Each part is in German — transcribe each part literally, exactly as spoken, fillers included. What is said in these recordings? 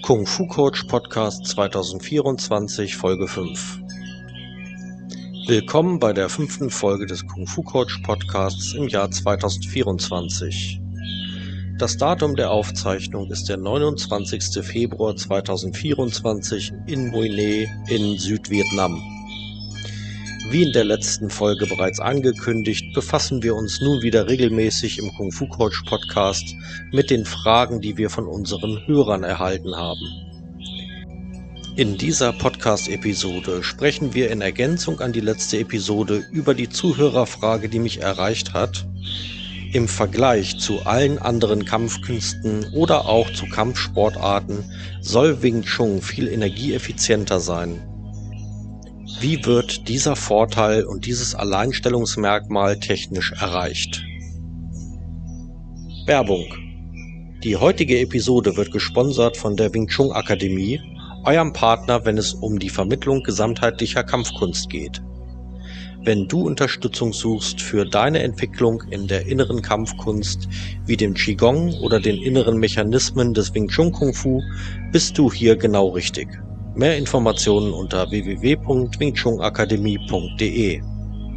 Kung Fu Coach Podcast zweitausendvierundzwanzig Folge fünf. Willkommen bei der fünften Folge des Kung Fu Coach Podcasts im Jahr zweitausendvierundzwanzig. Das Datum der Aufzeichnung ist der neunundzwanzigster Februar zweitausendvierundzwanzig in Mui Ne in Südvietnam. Wie in der letzten Folge bereits angekündigt, befassen wir uns nun wieder regelmäßig im Kung Fu Coach Podcast mit den Fragen, die wir von unseren Hörern erhalten haben. In dieser Podcast-Episode sprechen wir in Ergänzung an die letzte Episode über die Zuhörerfrage, die mich erreicht hat. Im Vergleich zu allen anderen Kampfkünsten oder auch zu Kampfsportarten soll Wing Chun viel energieeffizienter sein. Wie wird dieser Vorteil und dieses Alleinstellungsmerkmal technisch erreicht? Werbung. Die heutige Episode wird gesponsert von der Wing Chun Akademie, eurem Partner, wenn es um die Vermittlung gesamtheitlicher Kampfkunst geht. Wenn du Unterstützung suchst für deine Entwicklung in der inneren Kampfkunst wie dem Qigong oder den inneren Mechanismen des Wing Chun Kung Fu, bist du hier genau richtig. Mehr Informationen unter w w w punkt wing chun akademie punkt d e.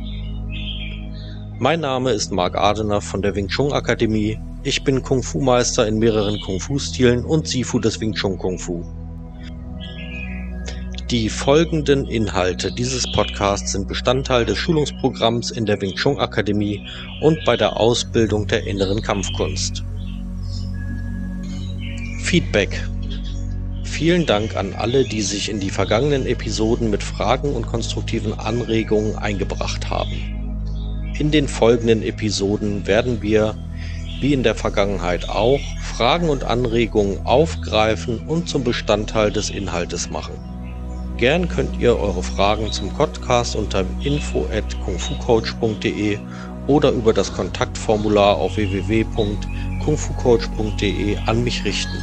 Mein Name ist Marc Adener von der Wing Chun Akademie. Ich bin Kung Fu Meister in mehreren Kung Fu Stilen und Sifu des Wing Chun Kung Fu. Die folgenden Inhalte dieses Podcasts sind Bestandteil des Schulungsprogramms in der Wing Chun Akademie und bei der Ausbildung der inneren Kampfkunst. Feedback. Vielen Dank an alle, die sich in die vergangenen Episoden mit Fragen und konstruktiven Anregungen eingebracht haben. In den folgenden Episoden werden wir, wie in der Vergangenheit auch, Fragen und Anregungen aufgreifen und zum Bestandteil des Inhaltes machen. Gern könnt ihr eure Fragen zum Podcast unter info at kung fu coach punkt d e oder über das Kontaktformular auf w w w punkt kung fu coach punkt d e an mich richten.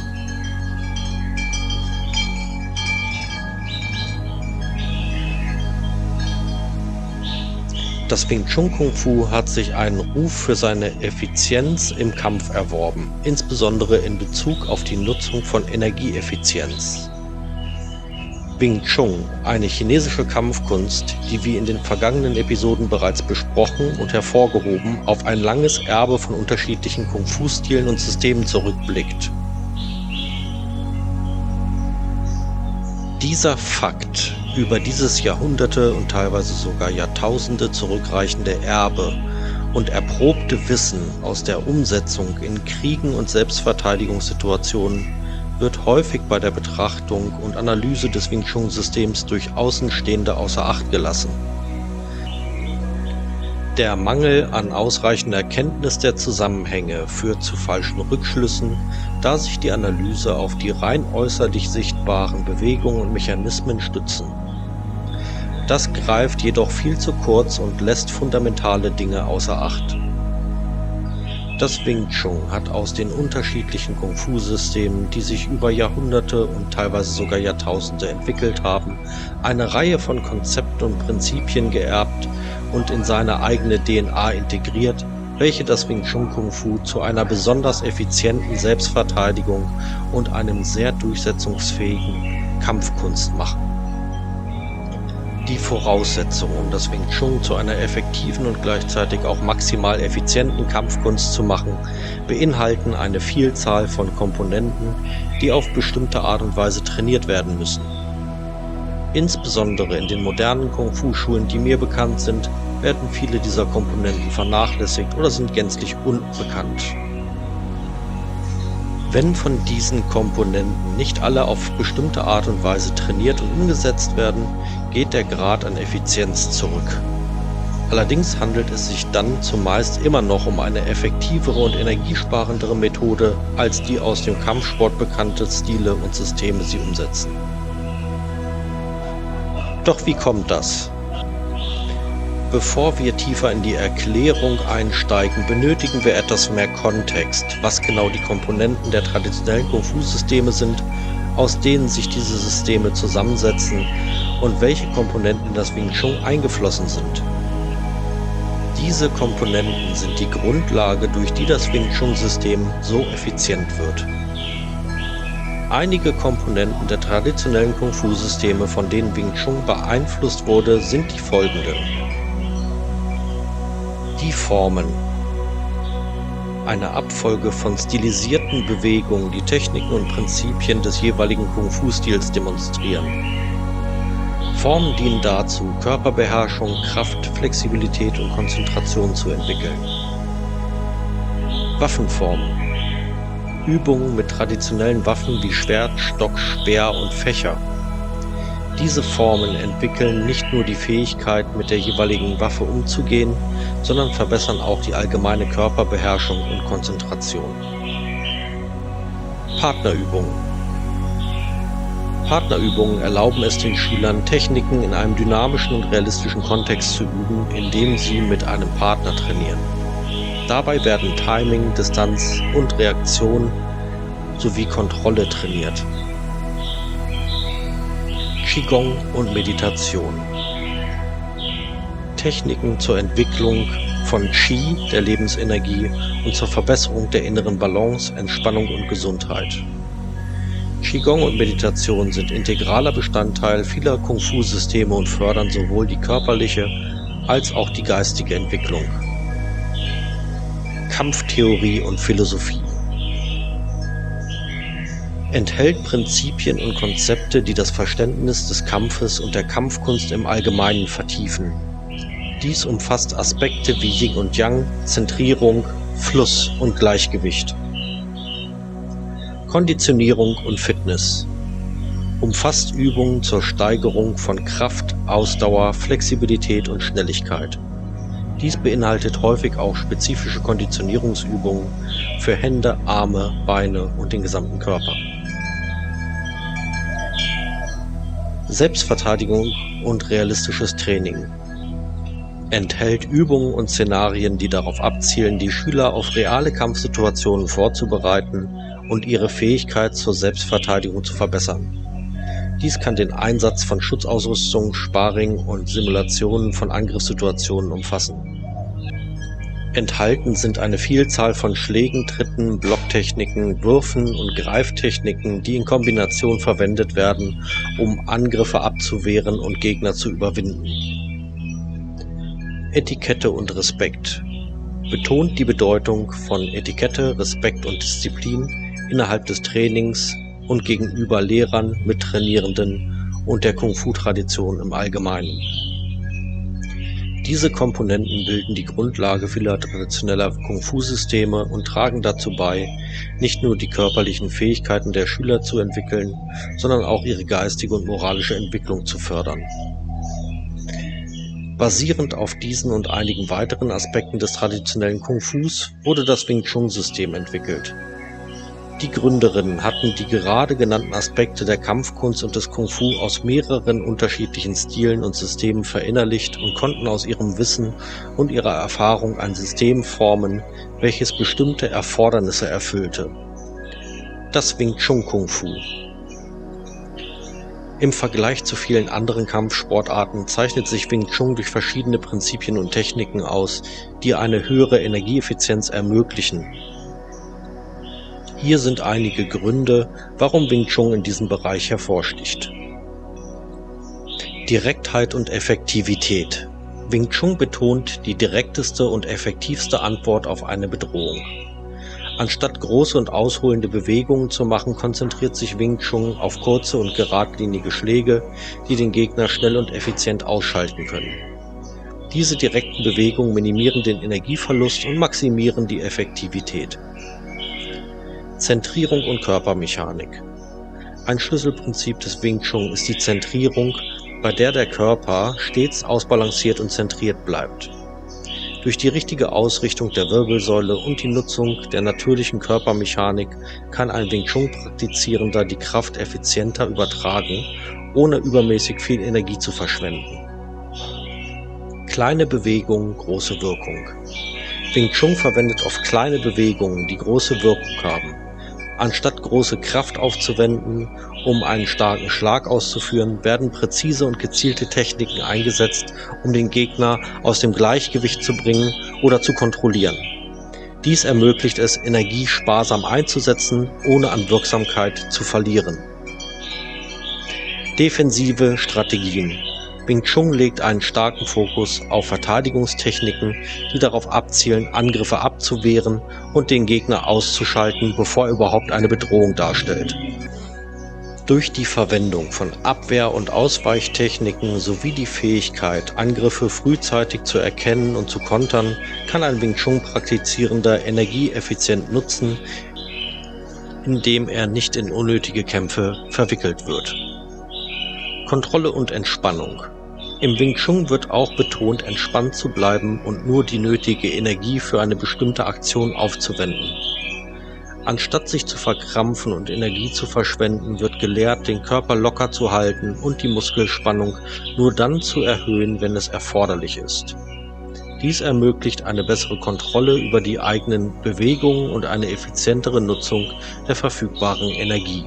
Das Wing Chun Kung Fu hat sich einen Ruf für seine Effizienz im Kampf erworben, insbesondere in Bezug auf die Nutzung von Energieeffizienz. Wing Chun, eine chinesische Kampfkunst, die wie in den vergangenen Episoden bereits besprochen und hervorgehoben, auf ein langes Erbe von unterschiedlichen Kung Fu Stilen und Systemen zurückblickt. Dieser Fakt über dieses Jahrhunderte und teilweise sogar Jahrtausende zurückreichende Erbe und erprobte Wissen aus der Umsetzung in Kriegen und Selbstverteidigungssituationen wird häufig bei der Betrachtung und Analyse des Wing Chun-Systems durch Außenstehende außer Acht gelassen. Der Mangel an ausreichender Kenntnis der Zusammenhänge führt zu falschen Rückschlüssen, da sich die Analyse auf die rein äußerlich sichtbaren Bewegungen und Mechanismen stützen. Das greift jedoch viel zu kurz und lässt fundamentale Dinge außer Acht. Das Wing Chun hat aus den unterschiedlichen Kung Fu Systemen, die sich über Jahrhunderte und teilweise sogar Jahrtausende entwickelt haben, eine Reihe von Konzepten und Prinzipien geerbt und in seine eigene D N A integriert, welche das Wing Chun Kung Fu zu einer besonders effizienten Selbstverteidigung und einem sehr durchsetzungsfähigen Kampfkunst machen. Die Voraussetzungen, um das Wing Chun zu einer effektiven und gleichzeitig auch maximal effizienten Kampfkunst zu machen, beinhalten eine Vielzahl von Komponenten, die auf bestimmte Art und Weise trainiert werden müssen. Insbesondere in den modernen Kung Fu Schulen, die mir bekannt sind, werden viele dieser Komponenten vernachlässigt oder sind gänzlich unbekannt. Wenn von diesen Komponenten nicht alle auf bestimmte Art und Weise trainiert und umgesetzt werden, geht der Grad an Effizienz zurück. Allerdings handelt es sich dann zumeist immer noch um eine effektivere und energiesparendere Methode, als die aus dem Kampfsport bekannte Stile und Systeme sie umsetzen. Doch wie kommt das? Bevor wir tiefer in die Erklärung einsteigen, benötigen wir etwas mehr Kontext, was genau die Komponenten der traditionellen Kung-Fu-Systeme sind, aus denen sich diese Systeme zusammensetzen und welche Komponenten in das Wing Chun eingeflossen sind. Diese Komponenten sind die Grundlage, durch die das Wing Chun-System so effizient wird. Einige Komponenten der traditionellen Kung-Fu-Systeme, von denen Wing Chun beeinflusst wurde, sind die folgenden. Die Formen. Eine Abfolge von stilisierten Bewegungen, die Techniken und Prinzipien des jeweiligen Kung-Fu-Stils demonstrieren. Formen dienen dazu, Körperbeherrschung, Kraft, Flexibilität und Konzentration zu entwickeln. Waffenformen. Übungen mit traditionellen Waffen wie Schwert, Stock, Speer und Fächer. Diese Formen entwickeln nicht nur die Fähigkeit, mit der jeweiligen Waffe umzugehen, sondern verbessern auch die allgemeine Körperbeherrschung und Konzentration. Partnerübungen. Partnerübungen erlauben es den Schülern, Techniken in einem dynamischen und realistischen Kontext zu üben, indem sie mit einem Partner trainieren. Dabei werden Timing, Distanz und Reaktion sowie Kontrolle trainiert. Qigong und Meditation. Techniken zur Entwicklung von Qi, der Lebensenergie, und zur Verbesserung der inneren Balance, Entspannung und Gesundheit. Qigong und Meditation sind integraler Bestandteil vieler Kung-Fu-Systeme und fördern sowohl die körperliche als auch die geistige Entwicklung. Kampftheorie und Philosophie. Enthält Prinzipien und Konzepte, die das Verständnis des Kampfes und der Kampfkunst im Allgemeinen vertiefen. Dies umfasst Aspekte wie Yin und Yang, Zentrierung, Fluss und Gleichgewicht. Konditionierung und Fitness. Umfasst Übungen zur Steigerung von Kraft, Ausdauer, Flexibilität und Schnelligkeit. Dies beinhaltet häufig auch spezifische Konditionierungsübungen für Hände, Arme, Beine und den gesamten Körper. Selbstverteidigung und realistisches Training. Enthält Übungen und Szenarien, die darauf abzielen, die Schüler auf reale Kampfsituationen vorzubereiten und ihre Fähigkeit zur Selbstverteidigung zu verbessern. Dies kann den Einsatz von Schutzausrüstung, Sparring und Simulationen von Angriffssituationen umfassen. Enthalten sind eine Vielzahl von Schlägen, Tritten, Blocktechniken, Würfen und Greiftechniken, die in Kombination verwendet werden, um Angriffe abzuwehren und Gegner zu überwinden. Etikette und Respekt. Betont die Bedeutung von Etikette, Respekt und Disziplin innerhalb des Trainings und gegenüber Lehrern, Mittrainierenden und der Kung-Fu-Tradition im Allgemeinen. Diese Komponenten bilden die Grundlage vieler traditioneller Kung-Fu-Systeme und tragen dazu bei, nicht nur die körperlichen Fähigkeiten der Schüler zu entwickeln, sondern auch ihre geistige und moralische Entwicklung zu fördern. Basierend auf diesen und einigen weiteren Aspekten des traditionellen Kung-Fus wurde das Wing Chun-System entwickelt. Die Gründerinnen hatten die gerade genannten Aspekte der Kampfkunst und des Kung-Fu aus mehreren unterschiedlichen Stilen und Systemen verinnerlicht und konnten aus ihrem Wissen und ihrer Erfahrung ein System formen, welches bestimmte Erfordernisse erfüllte. Das Wing Chun Kung Fu. Im Vergleich zu vielen anderen Kampfsportarten zeichnet sich Wing Chun durch verschiedene Prinzipien und Techniken aus, die eine höhere Energieeffizienz ermöglichen. Hier sind einige Gründe, warum Wing Chun in diesem Bereich hervorsticht. Direktheit und Effektivität. Wing Chun betont die direkteste und effektivste Antwort auf eine Bedrohung. Anstatt große und ausholende Bewegungen zu machen, konzentriert sich Wing Chun auf kurze und geradlinige Schläge, die den Gegner schnell und effizient ausschalten können. Diese direkten Bewegungen minimieren den Energieverlust und maximieren die Effektivität. Zentrierung und Körpermechanik. Ein Schlüsselprinzip des Wing Chun ist die Zentrierung, bei der der Körper stets ausbalanciert und zentriert bleibt. Durch die richtige Ausrichtung der Wirbelsäule und die Nutzung der natürlichen Körpermechanik kann ein Wing Chun Praktizierender die Kraft effizienter übertragen, ohne übermäßig viel Energie zu verschwenden. Kleine Bewegung, große Wirkung. Wing Chun verwendet oft kleine Bewegungen, die große Wirkung haben. Anstatt große Kraft aufzuwenden, um einen starken Schlag auszuführen, werden präzise und gezielte Techniken eingesetzt, um den Gegner aus dem Gleichgewicht zu bringen oder zu kontrollieren. Dies ermöglicht es, Energie sparsam einzusetzen, ohne an Wirksamkeit zu verlieren. Defensive Strategien. Wing Chun legt einen starken Fokus auf Verteidigungstechniken, die darauf abzielen, Angriffe abzuwehren und den Gegner auszuschalten, bevor er überhaupt eine Bedrohung darstellt. Durch die Verwendung von Abwehr- und Ausweichtechniken sowie die Fähigkeit, Angriffe frühzeitig zu erkennen und zu kontern, kann ein Wing Chun-Praktizierender Energie effizient nutzen, indem er nicht in unnötige Kämpfe verwickelt wird. Kontrolle und Entspannung. Im Wing Chun wird auch betont, entspannt zu bleiben und nur die nötige Energie für eine bestimmte Aktion aufzuwenden. Anstatt sich zu verkrampfen und Energie zu verschwenden, wird gelehrt, den Körper locker zu halten und die Muskelspannung nur dann zu erhöhen, wenn es erforderlich ist. Dies ermöglicht eine bessere Kontrolle über die eigenen Bewegungen und eine effizientere Nutzung der verfügbaren Energie.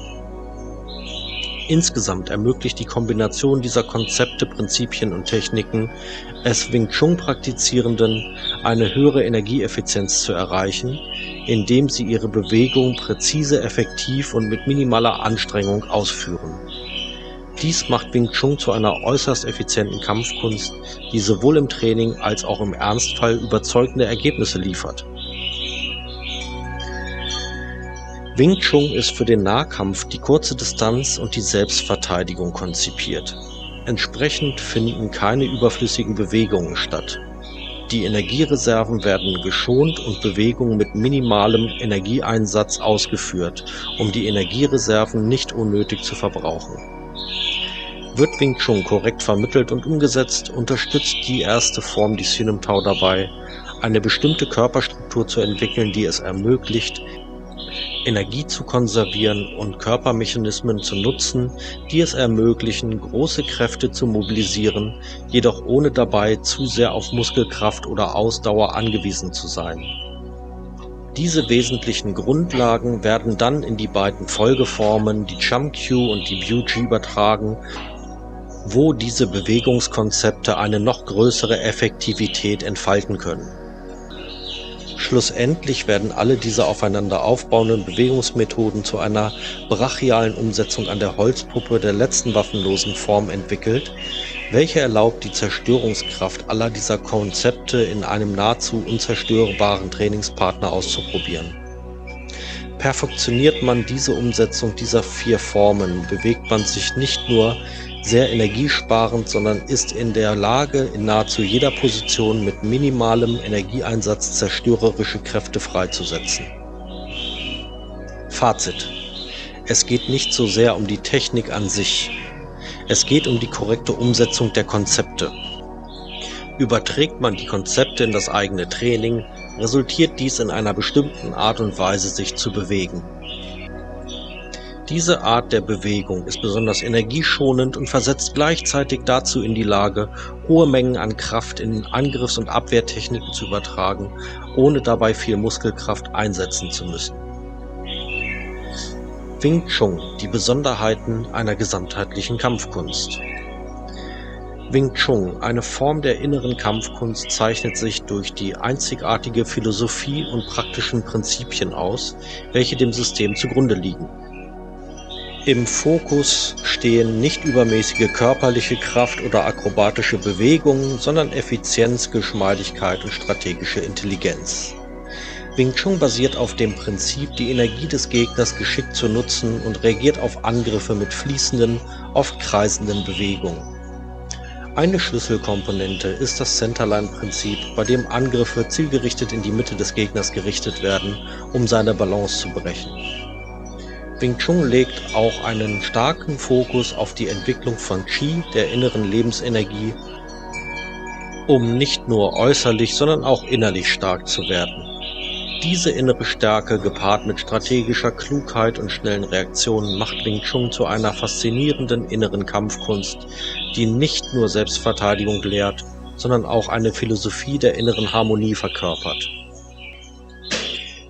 Insgesamt ermöglicht die Kombination dieser Konzepte, Prinzipien und Techniken es Wing Chun-Praktizierenden, eine höhere Energieeffizienz zu erreichen, indem sie ihre Bewegung präzise, effektiv und mit minimaler Anstrengung ausführen. Dies macht Wing Chun zu einer äußerst effizienten Kampfkunst, die sowohl im Training als auch im Ernstfall überzeugende Ergebnisse liefert. Wing Chun ist für den Nahkampf, die kurze Distanz und die Selbstverteidigung konzipiert. Entsprechend finden keine überflüssigen Bewegungen statt. Die Energiereserven werden geschont und Bewegungen mit minimalem Energieeinsatz ausgeführt, um die Energiereserven nicht unnötig zu verbrauchen. Wird Wing Chun korrekt vermittelt und umgesetzt, unterstützt die erste Form die Sinim Tao dabei, eine bestimmte Körperstruktur zu entwickeln, die es ermöglicht, Energie zu konservieren und Körpermechanismen zu nutzen, die es ermöglichen, große Kräfte zu mobilisieren, jedoch ohne dabei zu sehr auf Muskelkraft oder Ausdauer angewiesen zu sein. Diese wesentlichen Grundlagen werden dann in die beiden Folgeformen, die Chum-Kyu und die Biu-Ji, übertragen, wo diese Bewegungskonzepte eine noch größere Effektivität entfalten können. Schlussendlich werden alle diese aufeinander aufbauenden Bewegungsmethoden zu einer brachialen Umsetzung an der Holzpuppe der letzten waffenlosen Form entwickelt, welche erlaubt, die Zerstörungskraft aller dieser Konzepte in einem nahezu unzerstörbaren Trainingspartner auszuprobieren. Perfektioniert man diese Umsetzung dieser vier Formen, bewegt man sich nicht nur sehr energiesparend, sondern ist in der Lage, in nahezu jeder Position mit minimalem Energieeinsatz zerstörerische Kräfte freizusetzen. Fazit: Es geht nicht so sehr um die Technik an sich. Es geht um die korrekte Umsetzung der Konzepte. Überträgt man die Konzepte in das eigene Training, resultiert dies in einer bestimmten Art und Weise, sich zu bewegen. Diese Art der Bewegung ist besonders energieschonend und versetzt gleichzeitig dazu in die Lage, hohe Mengen an Kraft in Angriffs- und Abwehrtechniken zu übertragen, ohne dabei viel Muskelkraft einsetzen zu müssen. Wing Chun, die Besonderheiten einer gesamtheitlichen Kampfkunst. Wing Chun, eine Form der inneren Kampfkunst, zeichnet sich durch die einzigartige Philosophie und praktischen Prinzipien aus, welche dem System zugrunde liegen. Im Fokus stehen nicht übermäßige körperliche Kraft oder akrobatische Bewegungen, sondern Effizienz, Geschmeidigkeit und strategische Intelligenz. Wing Chun basiert auf dem Prinzip, die Energie des Gegners geschickt zu nutzen und reagiert auf Angriffe mit fließenden, oft kreisenden Bewegungen. Eine Schlüsselkomponente ist das Centerline-Prinzip, bei dem Angriffe zielgerichtet in die Mitte des Gegners gerichtet werden, um seine Balance zu brechen. Wing Chun legt auch einen starken Fokus auf die Entwicklung von Qi, der inneren Lebensenergie, um nicht nur äußerlich, sondern auch innerlich stark zu werden. Diese innere Stärke, gepaart mit strategischer Klugheit und schnellen Reaktionen, macht Wing Chun zu einer faszinierenden inneren Kampfkunst, die nicht nur Selbstverteidigung lehrt, sondern auch eine Philosophie der inneren Harmonie verkörpert.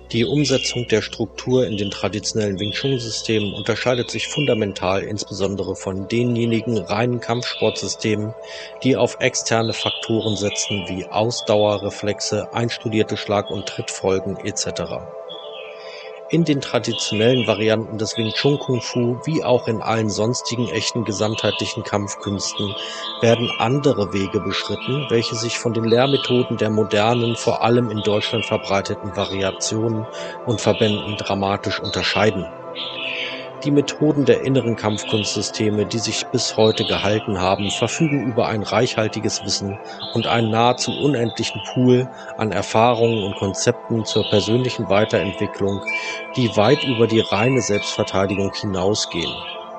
Die Umsetzung der Struktur in den traditionellen Wing Chun-Systemen unterscheidet sich fundamental insbesondere von denjenigen reinen Kampfsportsystemen, die auf externe Faktoren setzen wie Ausdauer, Reflexe, einstudierte Schlag- und Trittfolgen et cetera. In den traditionellen Varianten des Wing Chun Kung Fu wie auch in allen sonstigen echten gesamtheitlichen Kampfkünsten werden andere Wege beschritten, welche sich von den Lehrmethoden der modernen, vor allem in Deutschland verbreiteten Variationen und Verbänden dramatisch unterscheiden. Die Methoden der inneren Kampfkunstsysteme, die sich bis heute gehalten haben, verfügen über ein reichhaltiges Wissen und einen nahezu unendlichen Pool an Erfahrungen und Konzepten zur persönlichen Weiterentwicklung, die weit über die reine Selbstverteidigung hinausgehen.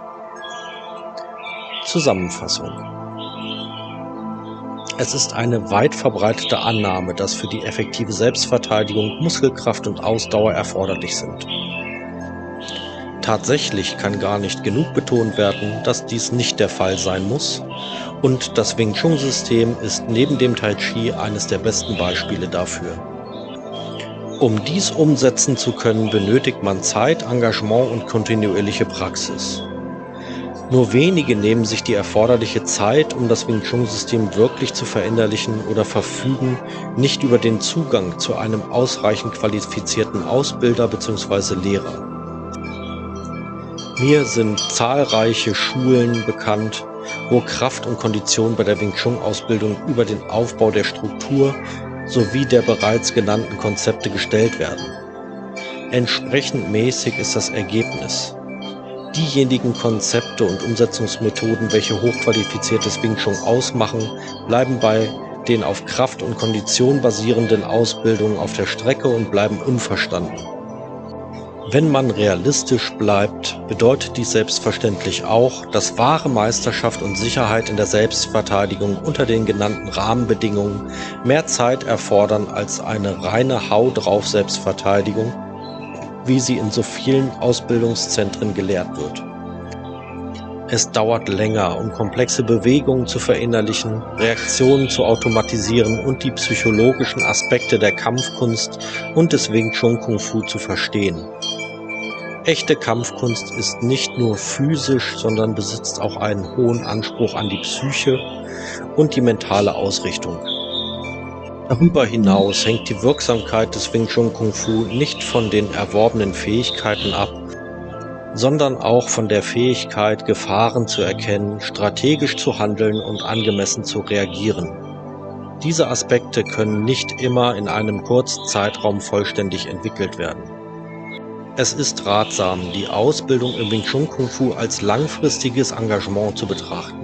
Zusammenfassung: Es ist eine weit verbreitete Annahme, dass für die effektive Selbstverteidigung Muskelkraft und Ausdauer erforderlich sind. Tatsächlich kann gar nicht genug betont werden, dass dies nicht der Fall sein muss, und das Wing Chun-System ist neben dem Tai Chi eines der besten Beispiele dafür. Um dies umsetzen zu können, benötigt man Zeit, Engagement und kontinuierliche Praxis. Nur wenige nehmen sich die erforderliche Zeit, um das Wing Chun-System wirklich zu verinnerlichen, oder verfügen nicht über den Zugang zu einem ausreichend qualifizierten Ausbilder bzw. Lehrer. Mir sind zahlreiche Schulen bekannt, wo Kraft und Kondition bei der Wing Chun-Ausbildung über den Aufbau der Struktur sowie der bereits genannten Konzepte gestellt werden. Entsprechend mäßig ist das Ergebnis. Diejenigen Konzepte und Umsetzungsmethoden, welche hochqualifiziertes Wing Chun ausmachen, bleiben bei den auf Kraft und Kondition basierenden Ausbildungen auf der Strecke und bleiben unverstanden. Wenn man realistisch bleibt, bedeutet dies selbstverständlich auch, dass wahre Meisterschaft und Sicherheit in der Selbstverteidigung unter den genannten Rahmenbedingungen mehr Zeit erfordern als eine reine Hau-drauf-Selbstverteidigung, wie sie in so vielen Ausbildungszentren gelehrt wird. Es dauert länger, um komplexe Bewegungen zu verinnerlichen, Reaktionen zu automatisieren und die psychologischen Aspekte der Kampfkunst und des Wing Chun Kung Fu zu verstehen. Echte Kampfkunst ist nicht nur physisch, sondern besitzt auch einen hohen Anspruch an die Psyche und die mentale Ausrichtung. Darüber hinaus hängt die Wirksamkeit des Wing Chun Kung Fu nicht von den erworbenen Fähigkeiten ab, sondern auch von der Fähigkeit, Gefahren zu erkennen, strategisch zu handeln und angemessen zu reagieren. Diese Aspekte können nicht immer in einem kurzen Zeitraum vollständig entwickelt werden. Es ist ratsam, die Ausbildung im Wing Chun Kung Fu als langfristiges Engagement zu betrachten.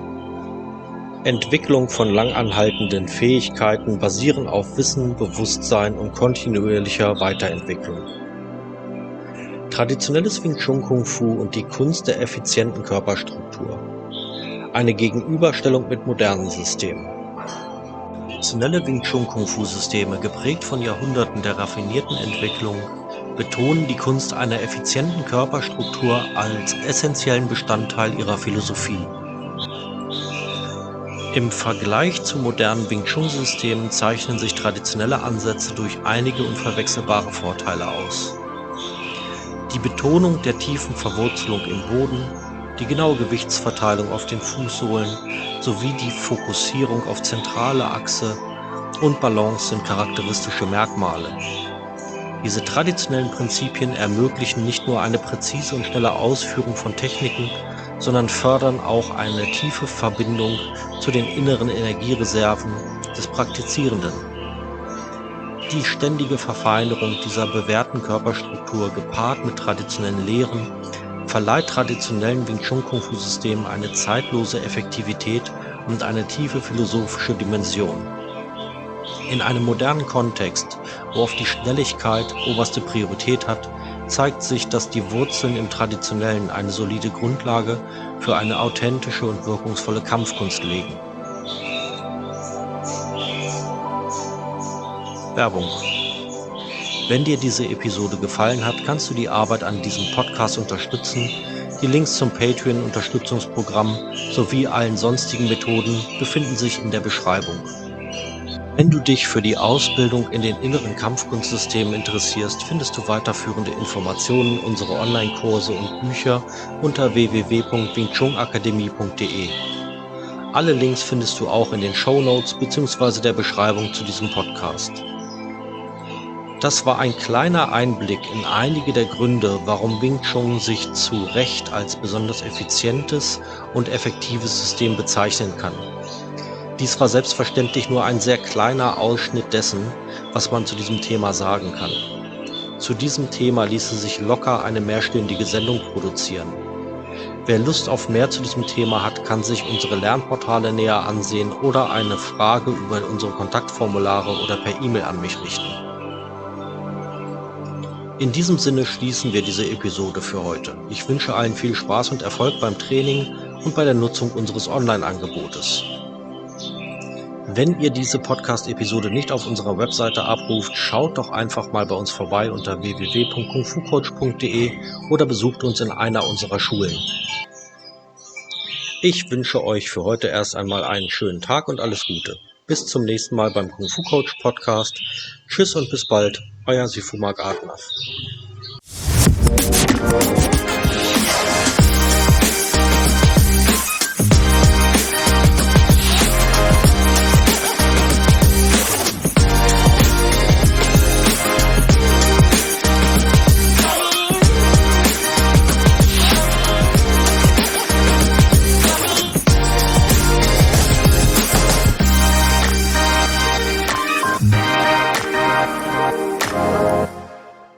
Entwicklung von langanhaltenden Fähigkeiten basieren auf Wissen, Bewusstsein und kontinuierlicher Weiterentwicklung. Traditionelles Wing Chun Kung Fu und die Kunst der effizienten Körperstruktur. Eine Gegenüberstellung mit modernen Systemen. Traditionelle Wing Chun Kung Fu Systeme, geprägt von Jahrhunderten der raffinierten Entwicklung, betonen die Kunst einer effizienten Körperstruktur als essentiellen Bestandteil ihrer Philosophie. Im Vergleich zu modernen Wing Chun Systemen zeichnen sich traditionelle Ansätze durch einige unverwechselbare Vorteile aus. Die Betonung der tiefen Verwurzelung im Boden, die genaue Gewichtsverteilung auf den Fußsohlen sowie die Fokussierung auf zentrale Achse und Balance sind charakteristische Merkmale. Diese traditionellen Prinzipien ermöglichen nicht nur eine präzise und schnelle Ausführung von Techniken, sondern fördern auch eine tiefe Verbindung zu den inneren Energiereserven des Praktizierenden. Die ständige Verfeinerung dieser bewährten Körperstruktur gepaart mit traditionellen Lehren verleiht traditionellen Wing Chun Kung Fu Systemen eine zeitlose Effektivität und eine tiefe philosophische Dimension. In einem modernen Kontext, wo auf die Schnelligkeit oberste Priorität hat, zeigt sich, dass die Wurzeln im Traditionellen eine solide Grundlage für eine authentische und wirkungsvolle Kampfkunst legen. Werbung. Wenn dir diese Episode gefallen hat, kannst du die Arbeit an diesem Podcast unterstützen. Die Links zum Patreon-Unterstützungsprogramm sowie allen sonstigen Methoden befinden sich in der Beschreibung. Wenn du dich für die Ausbildung in den inneren Kampfkunstsystemen interessierst, findest du weiterführende Informationen, unsere Online-Kurse und Bücher unter w w w punkt wing chun akademie punkt de. Alle Links findest du auch in den Shownotes bzw. der Beschreibung zu diesem Podcast. Das war ein kleiner Einblick in einige der Gründe, warum Wing Chun sich zu Recht als besonders effizientes und effektives System bezeichnen kann. Dies war selbstverständlich nur ein sehr kleiner Ausschnitt dessen, was man zu diesem Thema sagen kann. Zu diesem Thema ließe sich locker eine mehrstündige Sendung produzieren. Wer Lust auf mehr zu diesem Thema hat, kann sich unsere Lernportale näher ansehen oder eine Frage über unsere Kontaktformulare oder per E-Mail an mich richten. In diesem Sinne schließen wir diese Episode für heute. Ich wünsche allen viel Spaß und Erfolg beim Training und bei der Nutzung unseres Online-Angebotes. Wenn ihr diese Podcast-Episode nicht auf unserer Webseite abruft, schaut doch einfach mal bei uns vorbei unter w w w punkt kung fu coach punkt de oder besucht uns in einer unserer Schulen. Ich wünsche euch für heute erst einmal einen schönen Tag und alles Gute. Bis zum nächsten Mal beim Kung Fu Coach Podcast. Tschüss und bis bald, euer Sifu Mark Adler.